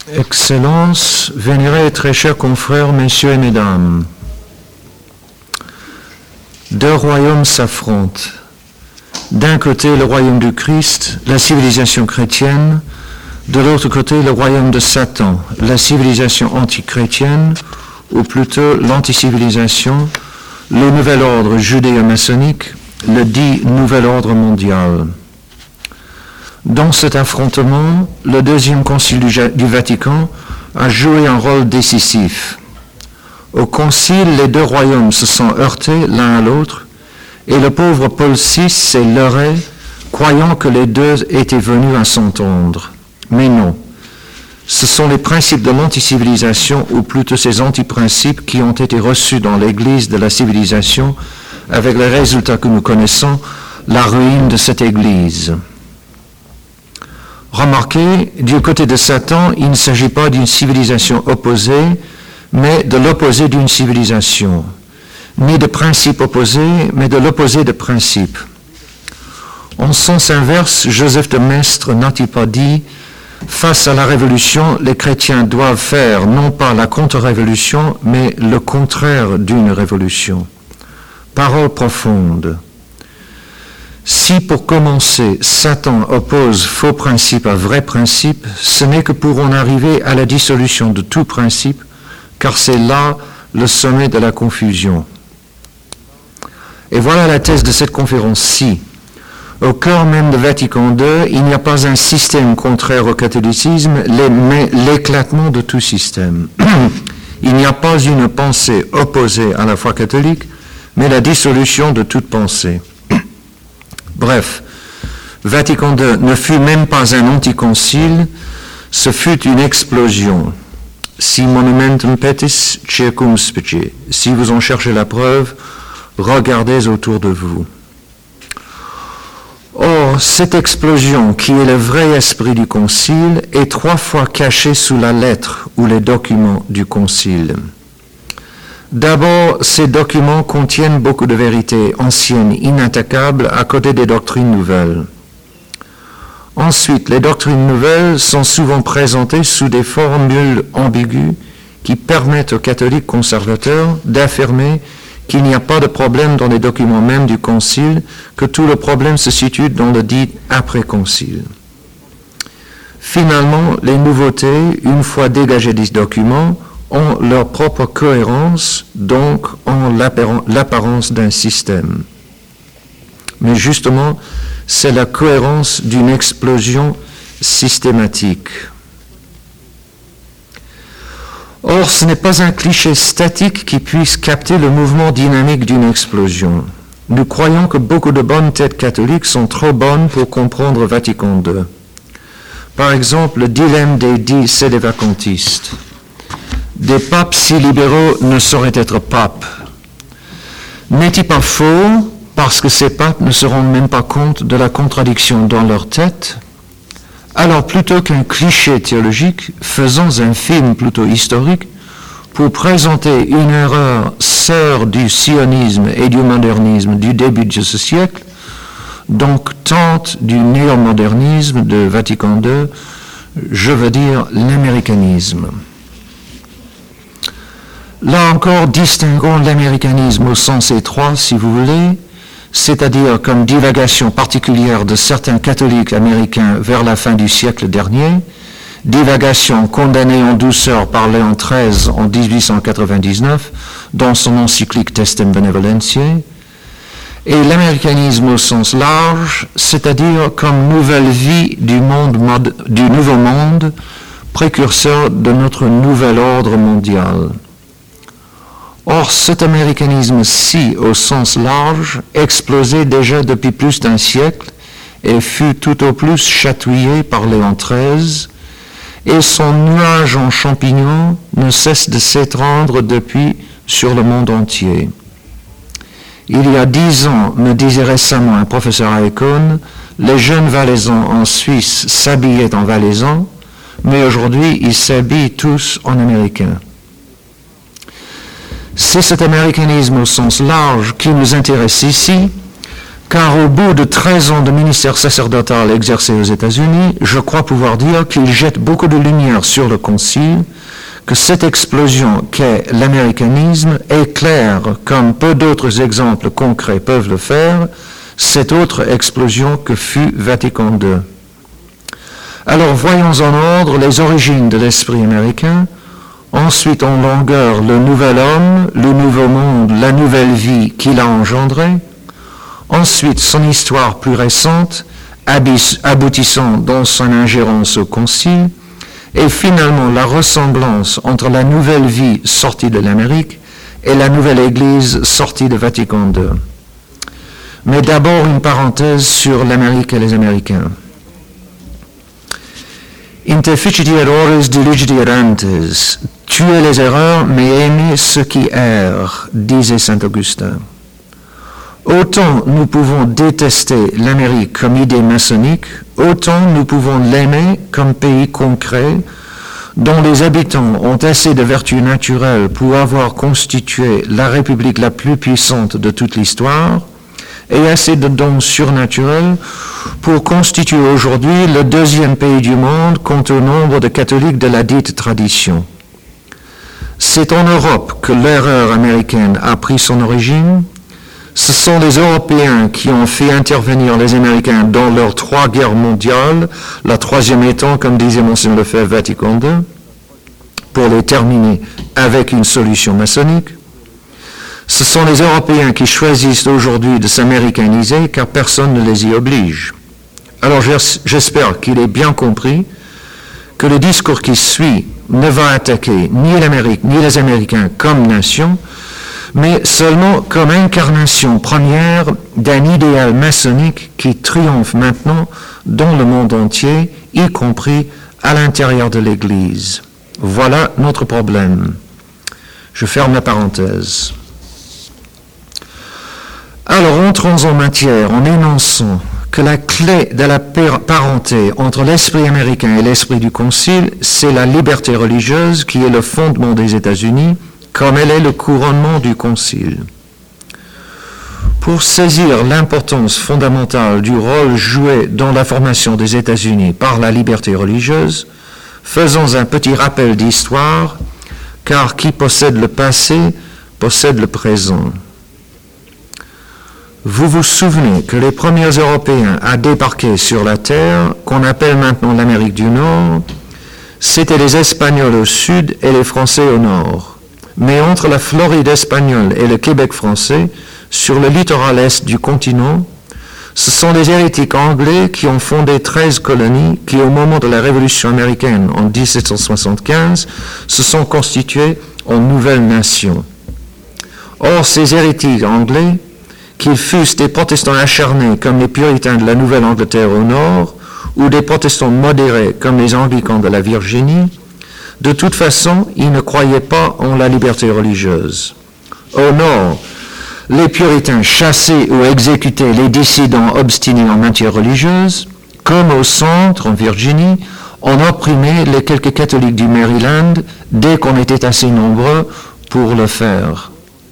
Excellences, vénérés et très chers confrères, messieurs et mesdames, deux royaumes s'affrontent. D'un côté, le royaume du Christ, la civilisation chrétienne, de l'autre côté, le royaume de Satan, la civilisation antichrétienne, ou plutôt l'anticivilisation, le nouvel ordre judéo-maçonnique, le dit nouvel ordre mondial. Dans cet affrontement, le deuxième concile du Vatican a joué un rôle décisif. Au concile, les deux royaumes se sont heurtés l'un à l'autre et le pauvre Paul VI s'est leurré, croyant que les deux étaient venus à s'entendre. Mais non, ce sont les principes de l'anticivilisation, ou plutôt ces antiprincipes, qui ont été reçus dans l'Église de la civilisation, avec les résultats que nous connaissons, la ruine de cette Église. Remarquez, du côté de Satan, il ne s'agit pas d'une civilisation opposée, mais de l'opposé d'une civilisation. Ni de principe opposé, mais de l'opposé de principe. En sens inverse, Joseph de Maistre n'a-t-il pas dit « Face à la révolution, les chrétiens doivent faire non pas la contre-révolution, mais le contraire d'une révolution ». Parole profonde. Si pour commencer, Satan oppose faux principe à vrai principe, ce n'est que pour en arriver à la dissolution de tout principe, car c'est là le sommet de la confusion. Et voilà la thèse de cette conférence-ci. Au cœur même de Vatican II, il n'y a pas un système contraire au catholicisme, mais l'éclatement de tout système. Il n'y a pas une pensée opposée à la foi catholique, mais la dissolution de toute pensée. Bref, Vatican II ne fut même pas un anticoncile, ce fut une explosion. Si monumentum petis circumspice. Si vous en cherchez la preuve, regardez autour de vous. Or, cette explosion, qui est le vrai esprit du concile, est 3 fois cachée sous la lettre ou les documents du concile. D'abord, ces documents contiennent beaucoup de vérités anciennes, inattaquables, à côté des doctrines nouvelles. Ensuite, les doctrines nouvelles sont souvent présentées sous des formules ambiguës qui permettent aux catholiques conservateurs d'affirmer qu'il n'y a pas de problème dans les documents même du concile, que tout le problème se situe dans le dit après-concile. Finalement, les nouveautés, une fois dégagées des documents, ont leur propre cohérence, donc ont l'apparence d'un système. Mais justement, c'est la cohérence d'une explosion systématique. Or, ce n'est pas un cliché statique qui puisse capter le mouvement dynamique d'une explosion. Nous croyons que beaucoup de bonnes têtes catholiques sont trop bonnes pour comprendre Vatican II. Par exemple, le dilemme des 10 sédévacantistes. Des papes si libéraux ne sauraient être papes. N'est-il pas faux, parce que ces papes ne se rendent même pas compte de la contradiction dans leur tête? Alors, plutôt qu'un cliché théologique, faisons un film plutôt historique pour présenter une erreur sœur du sionisme et du modernisme du début de ce siècle, donc tante du néomodernisme de Vatican II, je veux dire l'américanisme. Là encore, distinguons l'américanisme au sens étroit, si vous voulez, c'est-à-dire comme divagation particulière de certains catholiques américains vers la fin du siècle dernier, divagation condamnée en douceur par Léon XIII en 1899 dans son encyclique Testem Benevolentiae, et l'américanisme au sens large, c'est-à-dire comme nouvelle vie du nouveau monde, précurseur de notre nouvel ordre mondial. Or, cet américanisme-ci, au sens large, explosait déjà depuis plus d'un siècle et fut tout au plus chatouillé par Léon XIII, et son nuage en champignons ne cesse de s'étendre depuis sur le monde entier. Il y a 10 ans, me disait récemment un professeur à Econ, les jeunes valaisans en Suisse s'habillaient en valaisans, mais aujourd'hui ils s'habillent tous en américains. C'est cet américanisme au sens large qui nous intéresse ici, car au bout de 13 ans de ministère sacerdotal exercé aux États-Unis, je crois pouvoir dire qu'il jette beaucoup de lumière sur le Concile, que cette explosion qu'est l'américanisme éclaire, comme peu d'autres exemples concrets peuvent le faire, cette autre explosion que fut Vatican II. Alors voyons en ordre les origines de l'esprit américain, ensuite en longueur le nouvel homme, le nouveau monde, la nouvelle vie qu'il a engendré, ensuite son histoire plus récente, aboutissant dans son ingérence au Concile, et finalement la ressemblance entre la nouvelle vie sortie de l'Amérique et la nouvelle Église sortie de Vatican II. Mais d'abord une parenthèse sur l'Amérique et les Américains. Interficiti errores diligiti errantes, tuez les erreurs, mais aimez ceux qui errent, disait saint Augustin. Autant nous pouvons détester l'Amérique comme idée maçonnique, autant nous pouvons l'aimer comme pays concret, dont les habitants ont assez de vertus naturelles pour avoir constitué la République la plus puissante de toute l'histoire, et assez de dons surnaturels pour constituer aujourd'hui le deuxième pays du monde quant au nombre de catholiques de la dite tradition. C'est en Europe que l'erreur américaine a pris son origine. Ce sont les Européens qui ont fait intervenir les Américains dans leurs 3 guerres mondiales, la troisième étant, comme disait Monseigneur Lefebvre, Vatican II, pour les terminer avec une solution maçonnique. Ce sont les Européens qui choisissent aujourd'hui de s'américaniser car personne ne les y oblige. Alors j'espère qu'il est bien compris que le discours qui suit ne va attaquer ni l'Amérique ni les Américains comme nation, mais seulement comme incarnation première d'un idéal maçonnique qui triomphe maintenant dans le monde entier, y compris à l'intérieur de l'Église. Voilà notre problème. Je ferme la parenthèse. Alors entrons en matière en énonçant que la clé de la parenté entre l'esprit américain et l'esprit du Concile, c'est la liberté religieuse qui est le fondement des États-Unis, comme elle est le couronnement du Concile. Pour saisir l'importance fondamentale du rôle joué dans la formation des États-Unis par la liberté religieuse, faisons un petit rappel d'histoire, car qui possède le passé possède le présent. Vous vous souvenez que les premiers Européens à débarquer sur la terre, qu'on appelle maintenant l'Amérique du Nord, c'étaient les Espagnols au sud et les Français au nord. Mais entre la Floride espagnole et le Québec français, sur le littoral est du continent, ce sont les hérétiques anglais qui ont fondé 13 colonies qui, au moment de la Révolution américaine en 1775, se sont constituées en nouvelles nations. Or, ces hérétiques anglais, qu'ils fussent des protestants acharnés comme les puritains de la Nouvelle-Angleterre au nord, ou des protestants modérés comme les anglicans de la Virginie, de toute façon, ils ne croyaient pas en la liberté religieuse. Au nord, les puritains chassaient ou exécutaient les dissidents obstinés en matière religieuse, comme au centre, en Virginie, on opprimait les quelques catholiques du Maryland dès qu'on était assez nombreux pour le faire.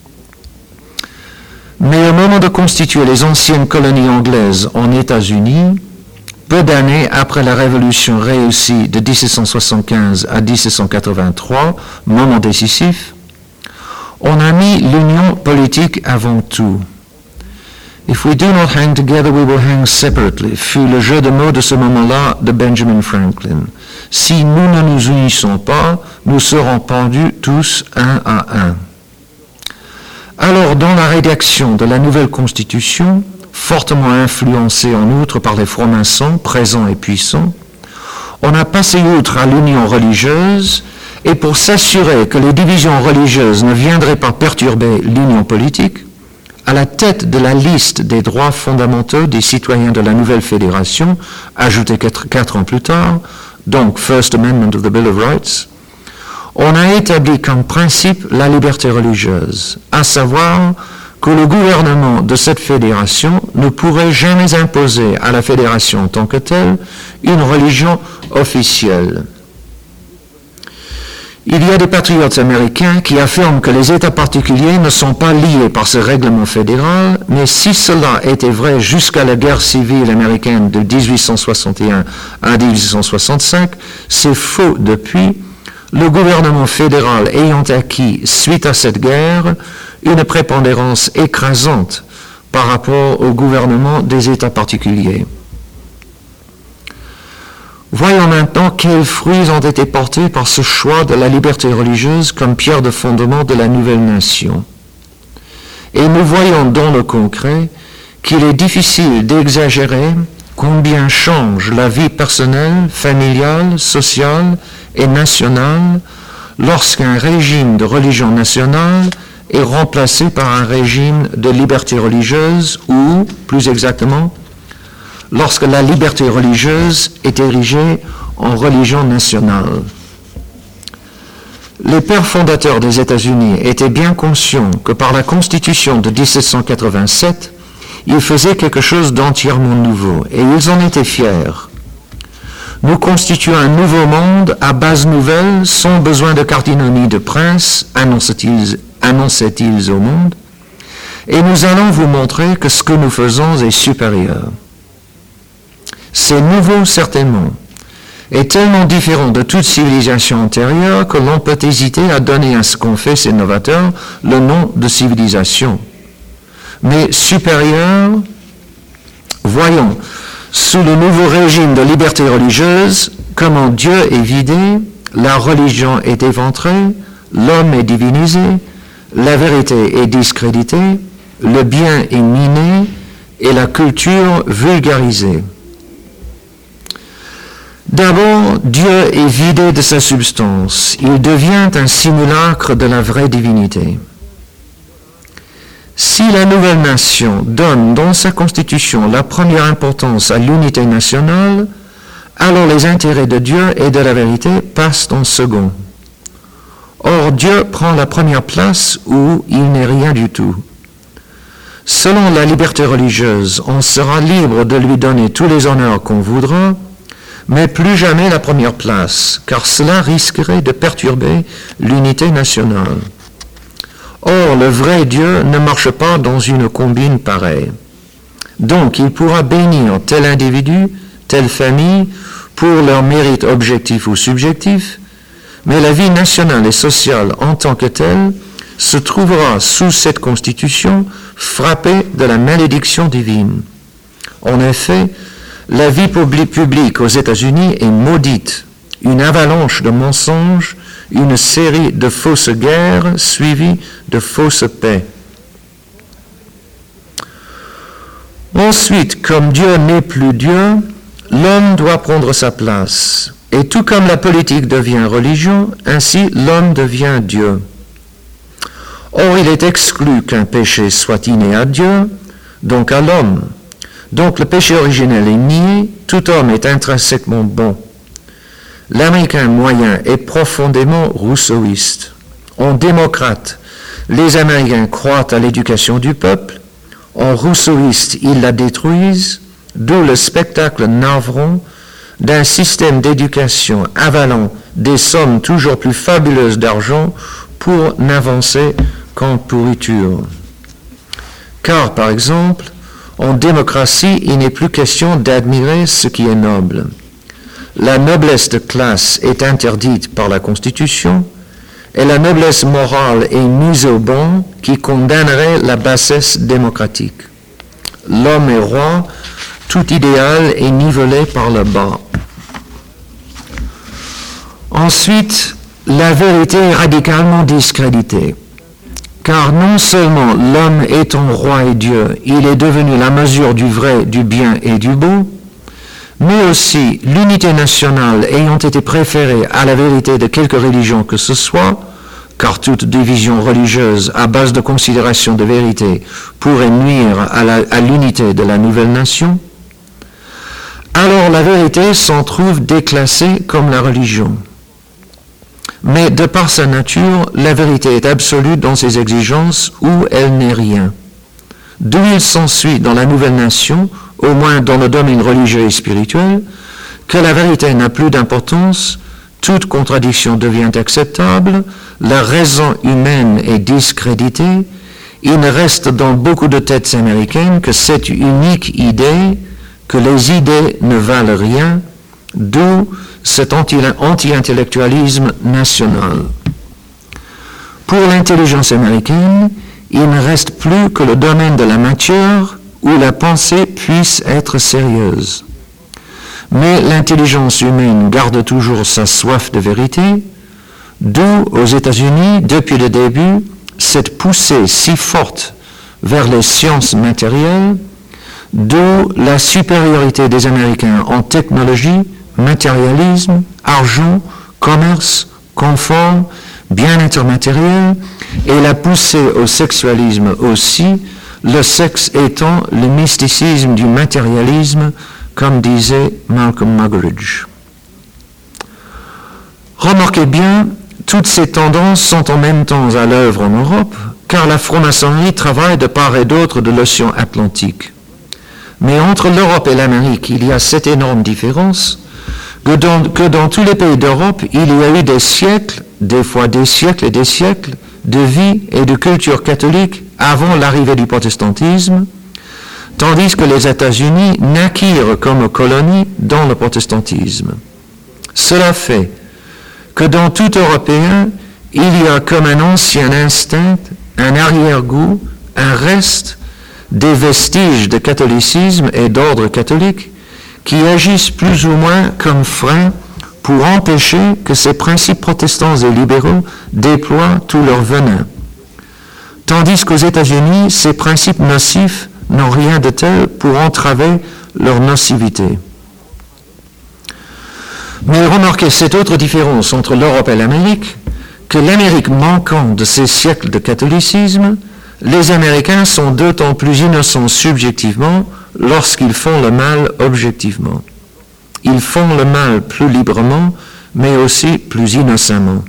Mais au moment de constituer les anciennes colonies anglaises en États-Unis, peu d'années après la révolution réussie de 1775 à 1783, moment décisif, on a mis l'union politique avant tout. If we do not hang together, we will hang separately, fut le jeu de mots de ce moment-là de Benjamin Franklin. Si nous ne nous unissons pas, nous serons pendus tous un à un. Alors, dans la rédaction de la nouvelle Constitution, fortement influencée en outre par les francs-maçons présents et puissants, on a passé outre à l'union religieuse et pour s'assurer que les divisions religieuses ne viendraient pas perturber l'union politique, à la tête de la liste des droits fondamentaux des citoyens de la nouvelle fédération, ajoutée 4 ans plus tard, donc First Amendment of the Bill of Rights, on a établi comme principe la liberté religieuse, à savoir que le gouvernement de cette fédération ne pourrait jamais imposer à la fédération en tant que telle une religion officielle. Il y a des patriotes américains qui affirment que les États particuliers ne sont pas liés par ce règlement fédéral, mais si cela était vrai jusqu'à la guerre civile américaine de 1861 à 1865, c'est faux depuis, le gouvernement fédéral ayant acquis, suite à cette guerre, une prépondérance écrasante par rapport au gouvernement des États particuliers. Voyons maintenant quels fruits ont été portés par ce choix de la liberté religieuse comme pierre de fondement de la nouvelle nation. Et nous voyons dans le concret qu'il est difficile d'exagérer combien change la vie personnelle, familiale, sociale et nationale lorsqu'un régime de religion nationale est remplacé par un régime de liberté religieuse ou, plus exactement, lorsque la liberté religieuse est érigée en religion nationale. Les pères fondateurs des États-Unis étaient bien conscients que par la Constitution de 1787, ils faisaient quelque chose d'entièrement nouveau, et ils en étaient fiers. Nous constituons un nouveau monde à base nouvelle, sans besoin de cardinaux ni de princes, annonçaient-ils au monde, et nous allons vous montrer que ce que nous faisons est supérieur. C'est nouveau certainement, et tellement différent de toute civilisation antérieure que l'on peut hésiter à donner à ce qu'on fait, ces novateurs, le nom de civilisation. Mais supérieur, voyons, sous le nouveau régime de liberté religieuse, comment Dieu est vidé, la religion est éventrée, l'homme est divinisé, la vérité est discréditée, le bien est miné et la culture vulgarisée. D'abord, Dieu est vidé de sa substance. Il devient un simulacre de la vraie divinité. Si la nouvelle nation donne dans sa constitution la première importance à l'unité nationale, alors les intérêts de Dieu et de la vérité passent en second. Or, Dieu prend la première place où il n'est rien du tout. Selon la liberté religieuse, on sera libre de lui donner tous les honneurs qu'on voudra, mais plus jamais la première place, car cela risquerait de perturber l'unité nationale. Or, le vrai Dieu ne marche pas dans une combine pareille. Donc, il pourra bénir tel individu, telle famille, pour leur mérite objectif ou subjectif, mais la vie nationale et sociale en tant que telle se trouvera sous cette constitution frappée de la malédiction divine. En effet, la vie publique aux États-Unis est maudite, une avalanche de mensonges, une série de fausses guerres suivies de fausses paix. Ensuite, comme Dieu n'est plus Dieu, l'homme doit prendre sa place. Et tout comme la politique devient religion, ainsi l'homme devient Dieu. Or, il est exclu qu'un péché soit inné à Dieu, donc à l'homme. Donc le péché originel est nié, tout homme est intrinsèquement bon. L'Américain moyen est profondément rousseauiste. En démocrate, les Américains croient à l'éducation du peuple. En rousseauiste, ils la détruisent, d'où le spectacle navrant d'un système d'éducation avalant des sommes toujours plus fabuleuses d'argent pour n'avancer qu'en pourriture. Car, par exemple, en démocratie, il n'est plus question d'admirer ce qui est noble. La noblesse de classe est interdite par la Constitution et la noblesse morale est mise au ban qui condamnerait la bassesse démocratique. L'homme est roi, tout idéal est nivelé par le bas. Ensuite, la vérité est radicalement discréditée. Car non seulement l'homme étant roi et Dieu, il est devenu la mesure du vrai, du bien et du beau, mais aussi l'unité nationale ayant été préférée à la vérité de quelque religion que ce soit, car toute division religieuse à base de considération de vérité pourrait nuire à l'unité de la nouvelle nation, alors la vérité s'en trouve déclassée comme la religion. Mais de par sa nature, la vérité est absolue dans ses exigences où elle n'est rien. D'où il s'ensuit dans la nouvelle nation, au moins dans le domaine religieux et spirituel, que la vérité n'a plus d'importance toute contradiction devient acceptable, la raison humaine est discréditée, il ne reste dans beaucoup de têtes américaines que cette unique idée que les idées ne valent rien, d'où cet anti-intellectualisme national. Pour l'intelligence américaine, il ne reste plus que le domaine de la matière où la pensée puisse être sérieuse. Mais l'intelligence humaine garde toujours sa soif de vérité, d'où aux États-Unis, depuis le début, cette poussée si forte vers les sciences matérielles, d'où la supériorité des Américains en technologie, matérialisme, argent, commerce, confort, bien-être matériel, et la poussée au sexualisme aussi, le sexe étant le mysticisme du matérialisme, comme disait Malcolm Muggeridge. Remarquez bien, toutes ces tendances sont en même temps à l'œuvre en Europe, car la franc-maçonnerie travaille de part et d'autre de l'océan Atlantique. Mais entre l'Europe et l'Amérique, il y a cette énorme différence que dans tous les pays d'Europe, il y a eu des siècles, des fois des siècles et des siècles, de vie et de culture catholique avant l'arrivée du protestantisme, tandis que les États-Unis naquirent comme colonie dans le protestantisme. Cela fait que dans tout Européen, il y a comme un ancien instinct, un arrière-goût, un reste des vestiges de catholicisme et d'ordre catholique qui agissent plus ou moins comme freins pour empêcher que ces principes protestants et libéraux déploient tout leur venin. Tandis qu'aux États-Unis, ces principes nocifs n'ont rien de tel pour entraver leur nocivité. Mais remarquez cette autre différence entre l'Europe et l'Amérique, que l'Amérique manquant de ces siècles de catholicisme, les Américains sont d'autant plus innocents subjectivement lorsqu'ils font le mal objectivement. Ils font le mal plus librement, mais aussi plus innocemment.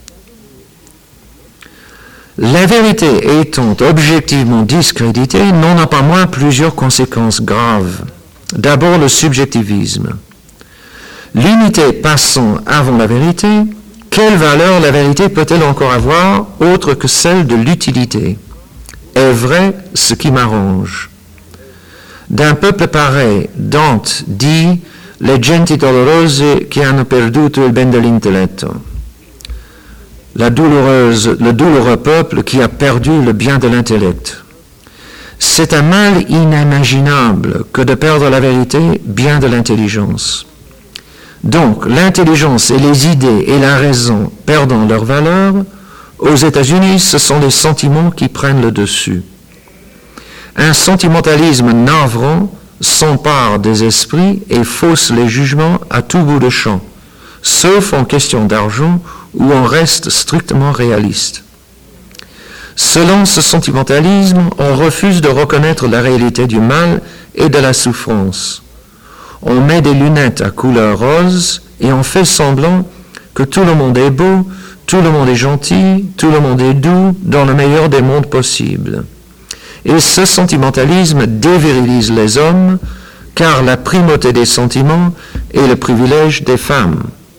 La vérité étant objectivement discréditée, n'en a pas moins plusieurs conséquences graves. D'abord, le subjectivisme. L'unité passant avant la vérité, quelle valeur la vérité peut-elle encore avoir autre que celle de l'utilité? Est vrai ce qui m'arrange. D'un peuple pareil, Dante dit « Le genti dolorose che hanno perduto il ben dell'intelletto ». Le douloureux peuple qui a perdu le bien de l'intellect. C'est un mal inimaginable que de perdre la vérité, bien de l'intelligence. Donc, l'intelligence et les idées et la raison perdant leur valeur, aux États-Unis, ce sont les sentiments qui prennent le dessus. Un sentimentalisme navrant s'empare des esprits et fausse les jugements à tout bout de champ, sauf en question d'argent où on reste strictement réaliste. Selon ce sentimentalisme, on refuse de reconnaître la réalité du mal et de la souffrance. On met des lunettes à couleur rose et on fait semblant que tout le monde est beau, tout le monde est gentil, tout le monde est doux, dans le meilleur des mondes possibles. Et ce sentimentalisme dévirilise les hommes, car la primauté des sentiments est le privilège des femmes.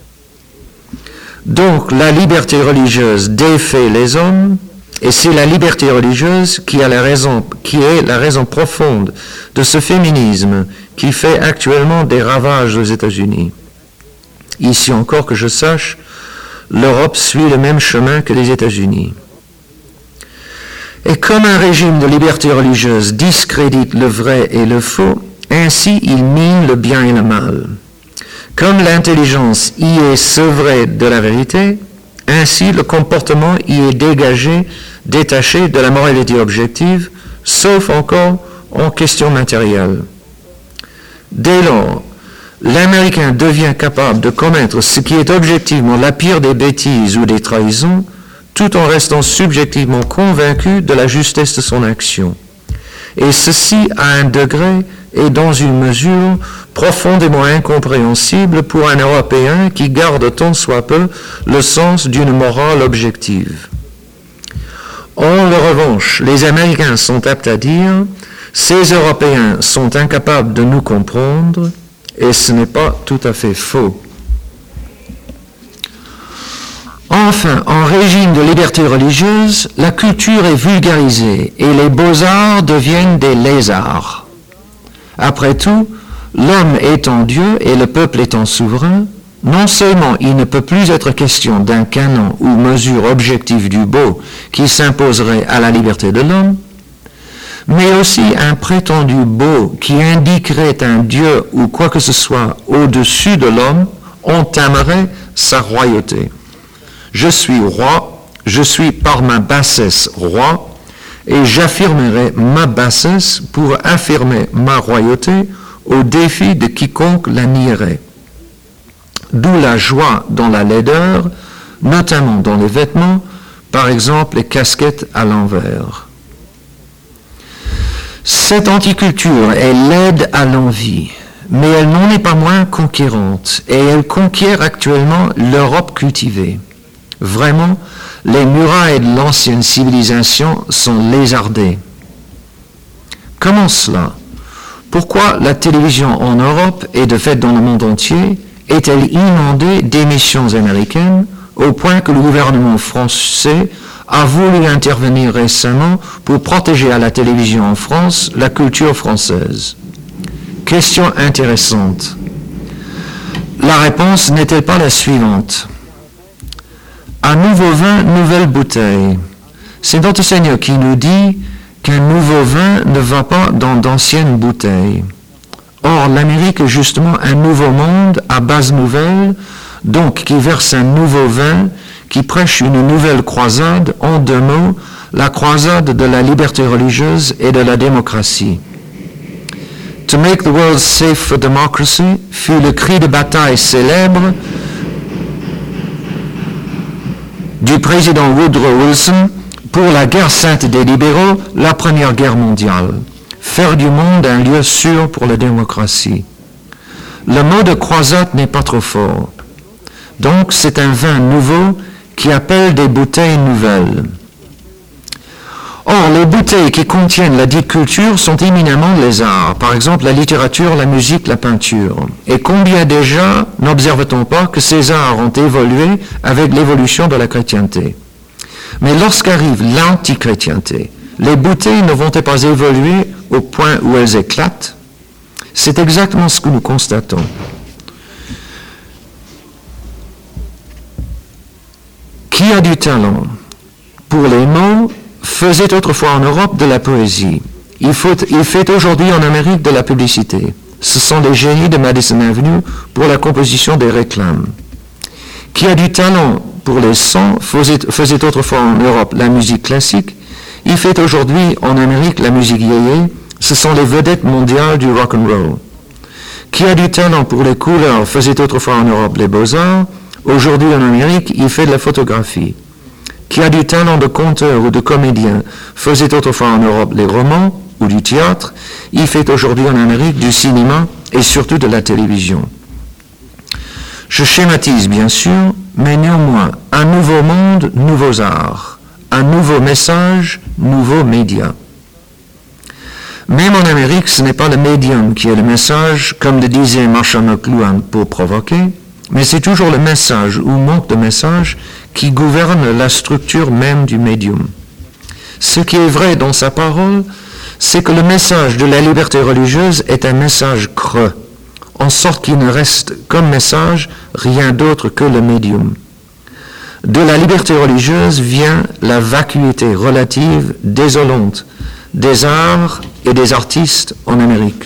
Donc la liberté religieuse défait les hommes, et c'est la liberté religieuse qui est la raison profonde de ce féminisme qui fait actuellement des ravages aux États-Unis. Ici encore que je sache, l'Europe suit le même chemin que les États-Unis. Et comme un régime de liberté religieuse discrédite le vrai et le faux, ainsi il mine le bien et le mal. Comme l'intelligence y est sevrée de la vérité, ainsi le comportement y est détaché de la moralité objective, sauf encore en question matérielle. Dès lors, l'Américain devient capable de commettre ce qui est objectivement la pire des bêtises ou des trahisons, tout en restant subjectivement convaincu de la justesse de son action. Et ceci à un degré et dans une mesure profondément incompréhensible pour un Européen qui garde tant soit peu le sens d'une morale objective. En revanche, les Américains sont aptes à dire « Ces Européens sont incapables de nous comprendre » et ce n'est pas tout à fait faux. Enfin, en régime de liberté religieuse, la culture est vulgarisée et les beaux-arts deviennent des lézards. Après tout, l'homme étant Dieu et le peuple étant souverain, non seulement il ne peut plus être question d'un canon ou mesure objective du beau qui s'imposerait à la liberté de l'homme, mais aussi un prétendu beau qui indiquerait un Dieu ou quoi que ce soit au-dessus de l'homme entamerait sa royauté. Je suis roi, je suis par ma bassesse roi, et j'affirmerai ma bassesse pour affirmer ma royauté au défi de quiconque la nierait. D'où la joie dans la laideur, notamment dans les vêtements, par exemple les casquettes à l'envers. Cette anticulture est laide à l'envi, mais elle n'en est pas moins conquérante, et elle conquiert actuellement l'Europe cultivée. Vraiment, les murailles de l'ancienne civilisation sont lézardées. Comment cela? Pourquoi la télévision en Europe et de fait dans le monde entier est-elle inondée d'émissions américaines au point que le gouvernement français a voulu intervenir récemment pour protéger à la télévision en France la culture française? Question intéressante. La réponse n'est-elle pas la suivante? Un nouveau vin, nouvelle bouteille. C'est notre Seigneur qui nous dit qu'un nouveau vin ne va pas dans d'anciennes bouteilles. Or, l'Amérique est justement un nouveau monde à base nouvelle, donc qui verse un nouveau vin, qui prêche une nouvelle croisade, en deux mots, la croisade de la liberté religieuse et de la démocratie. To make the world safe for democracy fut le cri de bataille célèbre du président Woodrow Wilson pour la guerre sainte des libéraux, la Première Guerre mondiale. Faire du monde un lieu sûr pour la démocratie. Le mot de croisade n'est pas trop fort. Donc c'est un vin nouveau qui appelle des bouteilles nouvelles. Or, les bouteilles qui contiennent la dite culture sont éminemment les arts, par exemple la littérature, la musique, la peinture. Et combien déjà n'observe-t-on pas que ces arts ont évolué avec l'évolution de la chrétienté? Mais lorsqu'arrive l'antichrétienté, les bouteilles ne vont-elles pas évoluer au point où elles éclatent? C'est exactement ce que nous constatons. Qui a du talent pour les mots faisait autrefois en Europe de la poésie. Il fait aujourd'hui en Amérique de la publicité. Ce sont les génies de Madison Avenue pour la composition des réclames. Qui a du talent pour les sons faisait autrefois en Europe la musique classique. Il fait aujourd'hui en Amérique la musique yéyé. Ce sont les vedettes mondiales du rock and roll. Qui a du talent pour les couleurs faisait autrefois en Europe les beaux-arts. Aujourd'hui en Amérique, il fait de la photographie. Qui a du talent de conteur ou de comédien faisait autrefois en Europe les romans ou du théâtre, il fait aujourd'hui en Amérique du cinéma et surtout de la télévision. Je schématise bien sûr, mais néanmoins, un nouveau monde, nouveaux arts, un nouveau message, nouveaux médias. Même en Amérique, ce n'est pas le médium qui est le message, comme le disait Marshall McLuhan pour provoquer, mais c'est toujours le message ou manque de message qui gouverne la structure même du médium. Ce qui est vrai dans sa parole, c'est que le message de la liberté religieuse est un message creux, en sorte qu'il ne reste comme message rien d'autre que le médium. De la liberté religieuse vient la vacuité relative désolante des arts et des artistes en Amérique.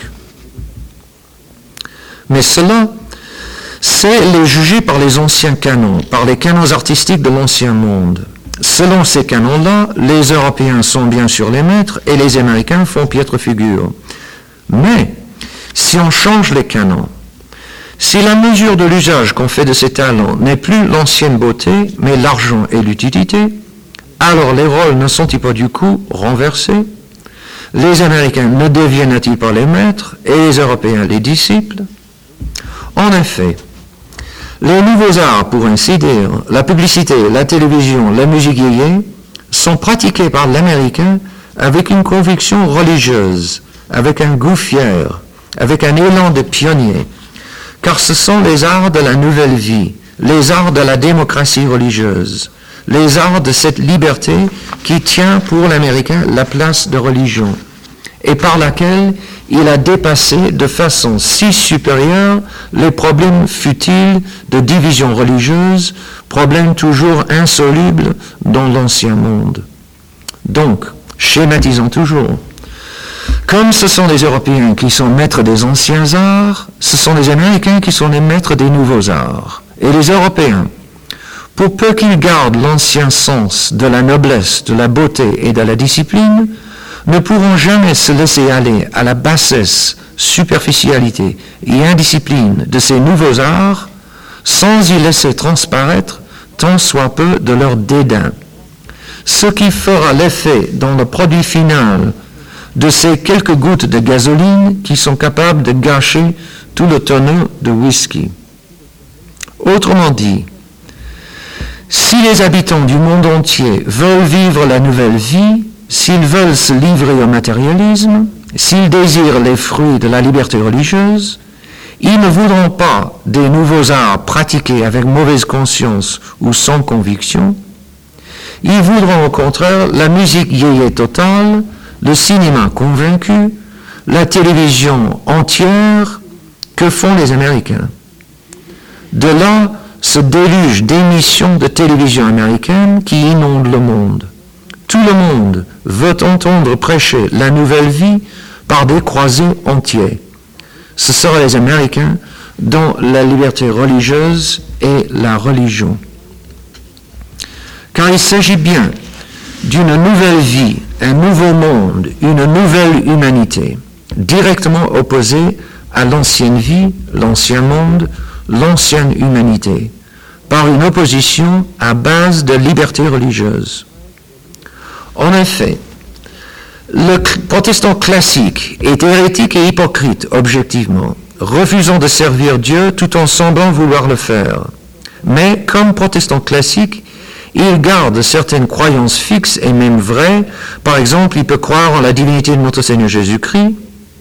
Mais cela, c'est les juger par les anciens canons, par les canons artistiques de l'ancien monde. Selon ces canons-là, les Européens sont bien sûr les maîtres et les Américains font piètre figure. Mais, si on change les canons, si la mesure de l'usage qu'on fait de ces talents n'est plus l'ancienne beauté, mais l'argent et l'utilité, alors les rôles ne sont-ils pas du coup renversés? Les Américains ne deviennent-ils pas les maîtres et les Européens les disciples? En effet, les nouveaux arts, pour ainsi dire, la publicité, la télévision, la musique yéyé, sont pratiqués par l'Américain avec une conviction religieuse, avec un goût fier, avec un élan de pionnier, car ce sont les arts de la nouvelle vie, les arts de la démocratie religieuse, les arts de cette liberté qui tient pour l'Américain la place de religion et par laquelle il a dépassé de façon si supérieure les problèmes futiles de division religieuse, problèmes toujours insolubles dans l'ancien monde. Donc, schématisons toujours. Comme ce sont les Européens qui sont maîtres des anciens arts, ce sont les Américains qui sont les maîtres des nouveaux arts. Et les Européens, pour peu qu'ils gardent l'ancien sens de la noblesse, de la beauté et de la discipline, ne pourront jamais se laisser aller à la bassesse, superficialité et indiscipline de ces nouveaux arts sans y laisser transparaître tant soit peu de leur dédain. Ce qui fera l'effet dans le produit final de ces quelques gouttes de gasoline qui sont capables de gâcher tout le tonneau de whisky. Autrement dit, si les habitants du monde entier veulent vivre la nouvelle vie, s'ils veulent se livrer au matérialisme, s'ils désirent les fruits de la liberté religieuse, ils ne voudront pas des nouveaux arts pratiqués avec mauvaise conscience ou sans conviction. Ils voudront au contraire la musique yéyé totale, le cinéma convaincu, la télévision entière que font les Américains. De là, ce déluge d'émissions de télévision américaines qui inondent le monde. Tout le monde veut entendre prêcher la nouvelle vie par des croisés entiers. Ce seraient les Américains dans la liberté religieuse et la religion. Car il s'agit bien d'une nouvelle vie, un nouveau monde, une nouvelle humanité, directement opposée à l'ancienne vie, l'ancien monde, l'ancienne humanité, par une opposition à base de liberté religieuse. En effet, le protestant classique est hérétique et hypocrite, objectivement, refusant de servir Dieu tout en semblant vouloir le faire. Mais, comme protestant classique, il garde certaines croyances fixes et même vraies. Par exemple, il peut croire en la divinité de notre Seigneur Jésus-Christ.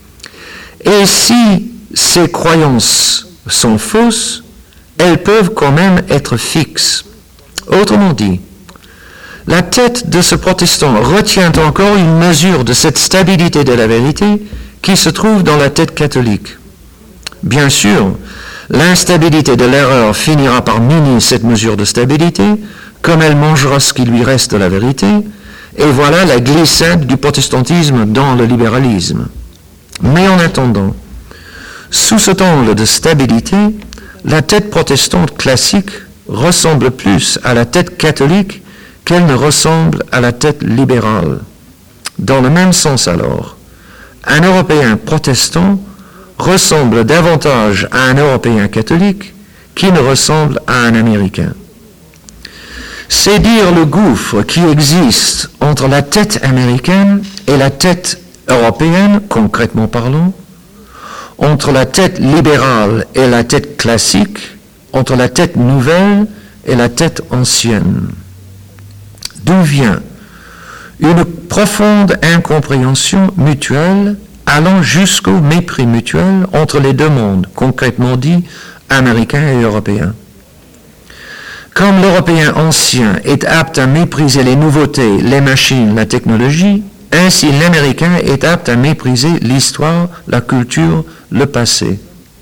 Et si ces croyances sont fausses, elles peuvent quand même être fixes. Autrement dit, la tête de ce protestant retient encore une mesure de cette stabilité de la vérité qui se trouve dans la tête catholique. Bien sûr, l'instabilité de l'erreur finira par miner cette mesure de stabilité, comme elle mangera ce qui lui reste de la vérité, et voilà la glissade du protestantisme dans le libéralisme. Mais en attendant, sous cet angle de stabilité, la tête protestante classique ressemble plus à la tête catholique qu'elle ne ressemble à la tête libérale. Dans le même sens alors, un Européen protestant ressemble davantage à un Européen catholique qu'il ne ressemble à un Américain. C'est dire le gouffre qui existe entre la tête américaine et la tête européenne, concrètement parlant, entre la tête libérale et la tête classique, entre la tête nouvelle et la tête ancienne. D'où vient une profonde incompréhension mutuelle allant jusqu'au mépris mutuel entre les deux mondes, concrètement dit, américain et européen. Comme l'Européen ancien est apte à mépriser les nouveautés, les machines, la technologie, ainsi l'Américain est apte à mépriser l'histoire, la culture, le passé.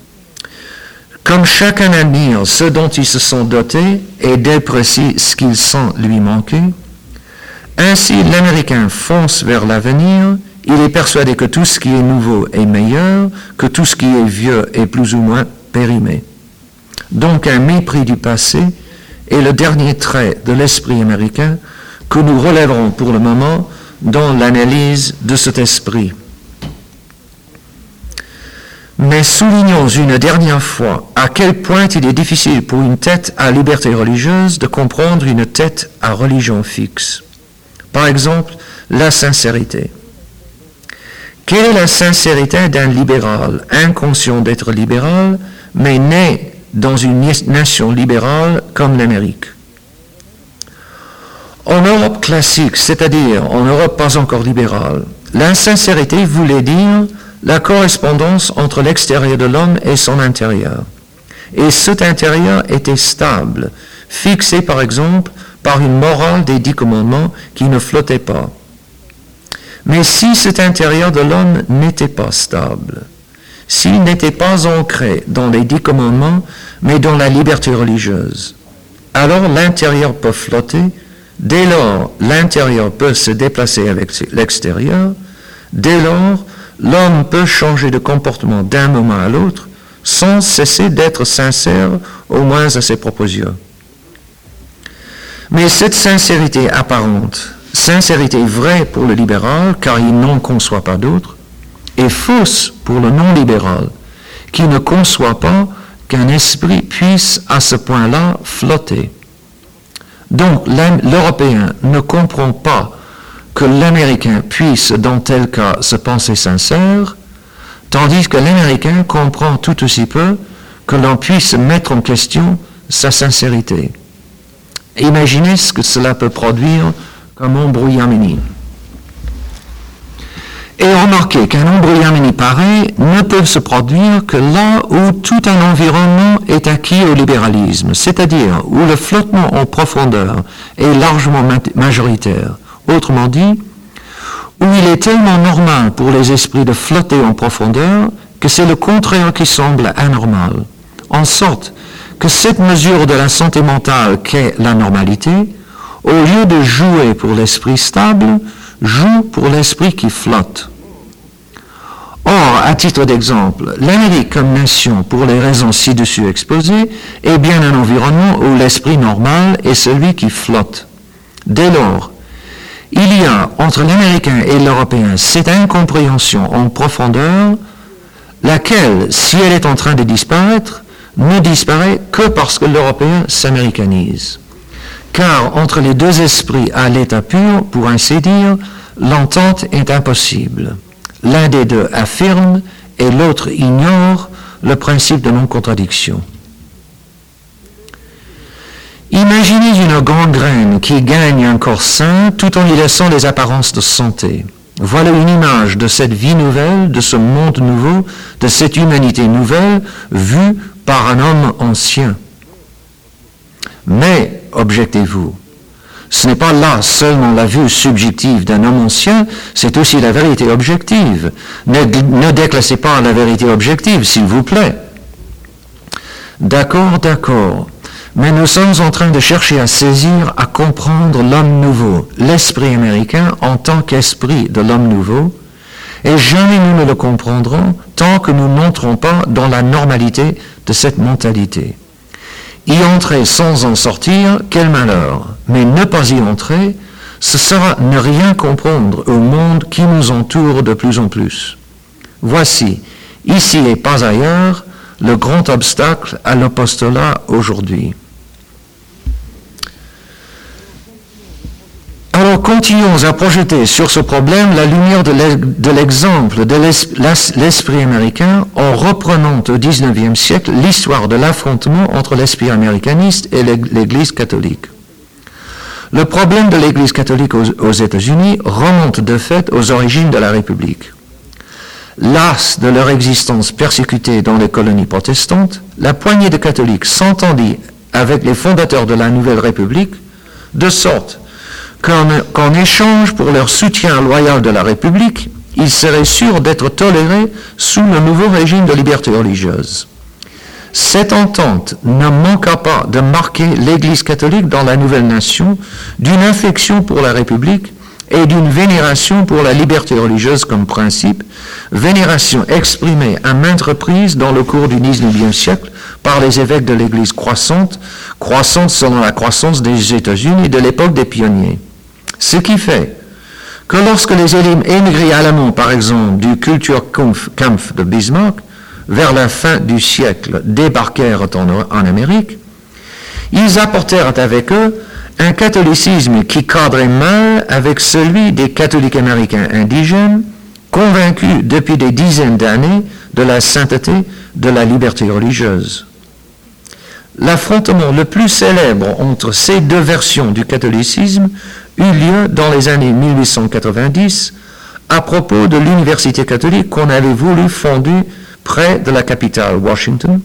Comme chacun admire ce dont ils se sont dotés et déprécie ce qu'il sent lui manquer, ainsi l'Américain fonce vers l'avenir, il est persuadé que tout ce qui est nouveau est meilleur, que tout ce qui est vieux est plus ou moins périmé. Donc un mépris du passé est le dernier trait de l'esprit américain que nous relèverons pour le moment dans l'analyse de cet esprit. Mais soulignons une dernière fois à quel point il est difficile pour une tête à liberté religieuse de comprendre une tête à religion fixe. Par exemple, la sincérité. Quelle est la sincérité d'un libéral, inconscient d'être libéral, mais né dans une nation libérale comme l'Amérique? En Europe classique, c'est-à-dire en Europe pas encore libérale, l'insincérité voulait dire la correspondance entre l'extérieur de l'homme et son intérieur. et cet intérieur était stable, fixé par exemple par une morale des 10 commandements qui ne flottait pas. Mais si cet intérieur de l'homme n'était pas stable, s'il n'était pas ancré dans les 10 commandements, mais dans la liberté religieuse, alors l'intérieur peut flotter, dès lors l'intérieur peut se déplacer avec l'extérieur, dès lors l'homme peut changer de comportement d'un moment à l'autre sans cesser d'être sincère, au moins à ses propres yeux. Mais cette sincérité apparente, sincérité vraie pour le libéral, car il n'en conçoit pas d'autre, est fausse pour le non-libéral, qui ne conçoit pas qu'un esprit puisse à ce point-là flotter. Donc l'Européen ne comprend pas que l'Américain puisse dans tel cas se penser sincère, tandis que l'Américain comprend tout aussi peu que l'on puisse mettre en question sa sincérité. Imaginez ce que cela peut produire comme embrouillamini. Et remarquez qu'un embrouillamini pareil ne peut se produire que là où tout un environnement est acquis au libéralisme, c'est-à-dire où le flottement en profondeur est largement majoritaire. Autrement dit, où il est tellement normal pour les esprits de flotter en profondeur que c'est le contraire qui semble anormal. En sorte que cette mesure de la santé mentale qu'est la normalité, au lieu de jouer pour l'esprit stable, joue pour l'esprit qui flotte. Or, à titre d'exemple, l'Amérique comme nation, pour les raisons ci-dessus exposées, est bien un environnement où l'esprit normal est celui qui flotte. Dès lors, il y a entre l'Américain et l'Européen cette incompréhension en profondeur, laquelle, si elle est en train de disparaître, ne disparaît que parce que l'Européen s'américanise. Car entre les deux esprits à l'état pur, pour ainsi dire, l'entente est impossible. L'un des deux affirme et l'autre ignore le principe de non-contradiction. Imaginez une gangrène qui gagne un corps sain tout en y laissant les apparences de santé. Voilà une image de cette vie nouvelle, de ce monde nouveau, de cette humanité nouvelle, vue par un homme ancien. Mais, objectez-vous, ce n'est pas là seulement la vue subjective d'un homme ancien, c'est aussi la vérité objective. Ne déclassez pas la vérité objective, s'il vous plaît. D'accord, mais nous sommes en train de chercher à saisir, à comprendre l'homme nouveau, l'esprit américain en tant qu'esprit de l'homme nouveau, et jamais nous ne le comprendrons tant que nous n'entrons pas dans la normalité de cette mentalité. Y entrer sans en sortir, quel malheur. Mais ne pas y entrer, ce sera ne rien comprendre au monde qui nous entoure de plus en plus. Voici, ici et pas ailleurs, le grand obstacle à l'apostolat aujourd'hui. Alors continuons à projeter sur ce problème la lumière de l'exemple de l'esprit américain en reprenant au XIXe siècle l'histoire de l'affrontement entre l'esprit américaniste et l'Église catholique. Le problème de l'Église catholique aux États-Unis remonte de fait aux origines de la République. Las de leur existence persécutée dans les colonies protestantes, la poignée de catholiques s'entendit avec les fondateurs de la Nouvelle République, de sorte qu'en échange pour leur soutien loyal de la République, ils seraient sûrs d'être tolérés sous le nouveau régime de liberté religieuse. Cette entente ne manqua pas de marquer l'Église catholique dans la nouvelle nation d'une affection pour la République et d'une vénération pour la liberté religieuse comme principe, vénération exprimée à maintes reprises dans le cours du XIXe siècle par les évêques de l'Église croissante selon la croissance des États-Unis de l'époque des pionniers. Ce qui fait que lorsque les émigrés allemands, par exemple, du Kulturkampf de Bismarck, vers la fin du siècle, débarquèrent en Amérique, ils apportèrent avec eux un catholicisme qui cadrait mal avec celui des catholiques américains indigènes, convaincus depuis des dizaines d'années de la sainteté de la liberté religieuse. L'affrontement le plus célèbre entre ces deux versions du catholicisme eut lieu dans les années 1890 à propos de l'université catholique qu'on avait voulu fonder près de la capitale Washington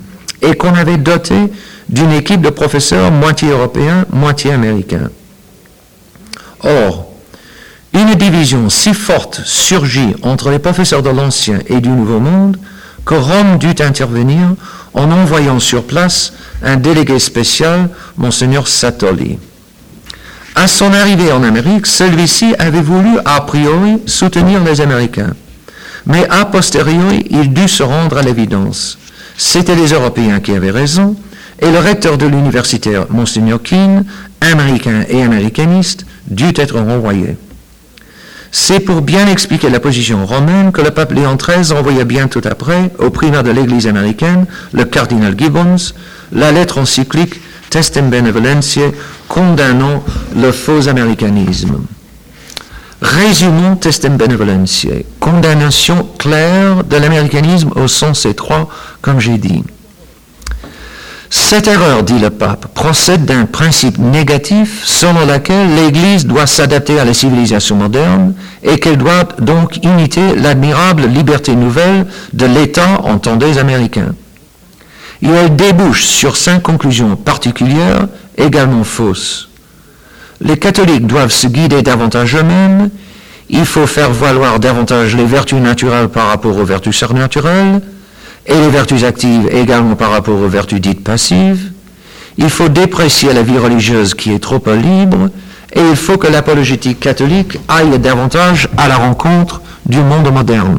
et qu'on avait doté d'une équipe de professeurs moitié européens, moitié américains. Or, une division si forte surgit entre les professeurs de l'Ancien et du Nouveau Monde que Rome dut intervenir en envoyant sur place un délégué spécial, Monseigneur Satolli. À son arrivée en Amérique, celui-ci avait voulu a priori soutenir les Américains, mais a posteriori, il dut se rendre à l'évidence. C'étaient les Européens qui avaient raison, et le recteur de l'université, Monseigneur Keane, américain et américaniste, dut être renvoyé. C'est pour bien expliquer la position romaine que le pape Léon XIII envoya bientôt après au primat de l'Église américaine, le cardinal Gibbons, la lettre encyclique Testem Benevolentiae condamnant le faux américanisme. Résumons Testem Benevolentiae, condamnation claire de l'américanisme au sens étroit, comme j'ai dit. Cette erreur, dit le pape, procède d'un principe négatif selon lequel l'Église doit s'adapter à la civilisation moderne et qu'elle doit donc imiter l'admirable liberté nouvelle de l'État en temps des Américains. Et elle débouche sur 5 conclusions particulières, également fausses. Les catholiques doivent se guider davantage eux-mêmes, il faut faire valoir davantage les vertus naturelles par rapport aux vertus surnaturelles, et les vertus actives également par rapport aux vertus dites passives. Il faut déprécier la vie religieuse qui est trop peu libre, et il faut que l'apologétique catholique aille davantage à la rencontre du monde moderne.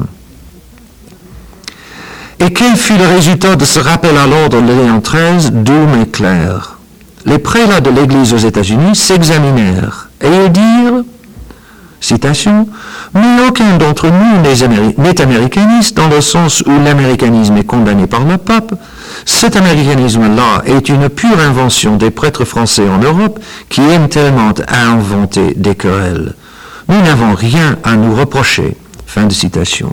Et quel fut le résultat de ce rappel à l'ordre de Léon XIII, doux mais clair? Les prélats de l'Église aux États-Unis s'examinèrent et ils dirent, citation, « Mais aucun d'entre nous n'est américaniste dans le sens où l'américanisme est condamné par le pape. Cet américanisme-là est une pure invention des prêtres français en Europe qui aiment tellement à inventer des querelles. Nous n'avons rien à nous reprocher. » Fin de citation.